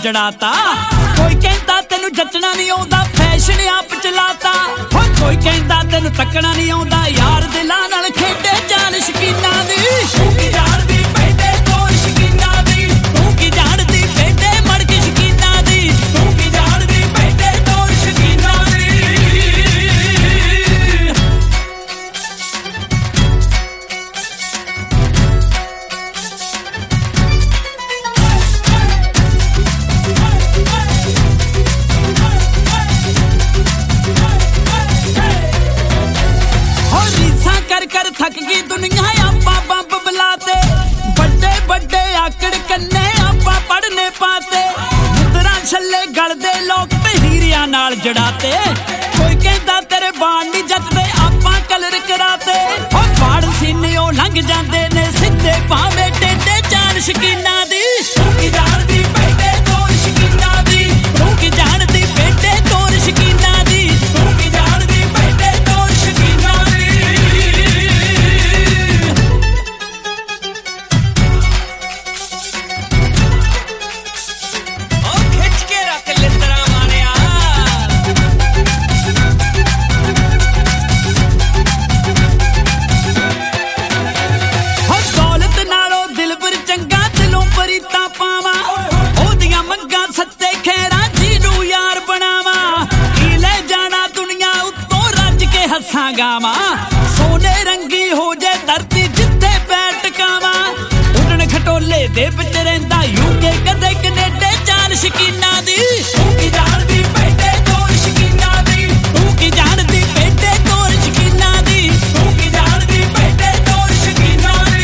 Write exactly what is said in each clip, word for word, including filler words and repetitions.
ਜੜਾਤਾ ਕੋਈ ਕਹਿੰਦਾ ਤੈਨੂੰ ਜੱਚਣਾ ਨਹੀਂ ਆਉਂਦਾ ਫੈਸ਼ਨ ਆਪ ਚਲਾਤਾ ਹੋ ਕੋਈ ਕਹਿੰਦਾ ਤੈਨੂੰ ਤੱਕਣਾ ਨਹੀਂ ਆਉਂਦਾ ਯਾਰ ਦਿਲਾਂ ਨਾਲ ਖੇਡੇ ਜਾਨ ਸ਼ਕੀਨਾਂ ਦੀ ਤੂੰ ਕੀ ਜਾਣਦੀ ਬੈਠੇ ਕੋਲ ਸ਼ਕੀਨਾਂ ਦੀ ਤੂੰ ਕੀ ਜਾਣਦੀ ਬੈਠੇ ਮੜ ਕੇ ਸ਼ਕੀਨਾਂ ਦੀ ਤੂੰ ਕੀ ਜਾਣਦੀ ਬੈਠੇ ਕੋਲ ਸ਼ਕੀਨਾਂ ਦੀ कर थक गई दुनिया आपा बंब बुलाते बड़े बड़े आकड़ कन्ने आपा पढ़ने पाते मुद्रा छले गलदे लोग हीरिया नाल जड़ाते कोई कहता तेरे बाण नहीं जचदे आपा कलर कराते ओ बाण सीने ओ लंघ जांदे ने सिद्धे भावे टेढ़े जान शकीना दी तू की जानदी बेटे तोर शकीना दी तू की जानदी बेटे तोर शकीना दी तू की जानदी बेटे तोर शकीना दी गावा सोने रंगी हो जाए धरती जिथे पैर टकावा उड़न खटोले दे विच रहिंदा यूके कदे कनेडे जान शकीना दी तू की जानदी बेटे तोर शकीना दी तू की जानदी बेटे तोर शकीना दी तू की जानदी बेटे तोर शकीना दी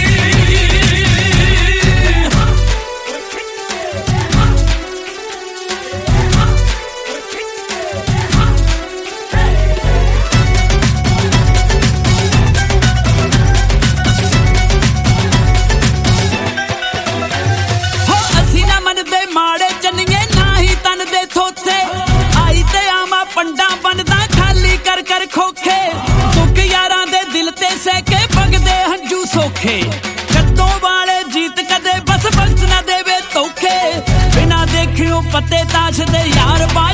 माड़े चन्निए ना ही तन दे थोथे आई ते आमा पंडा बनदा खाली कर कर खोखे दुख यारां दे दिल ते सहके बगदे हंजू सोखे कद्दों वाले जीत कदे बस बख्श ना देवे धोखे बिना देखियो पत्ते ताश दे यार बाई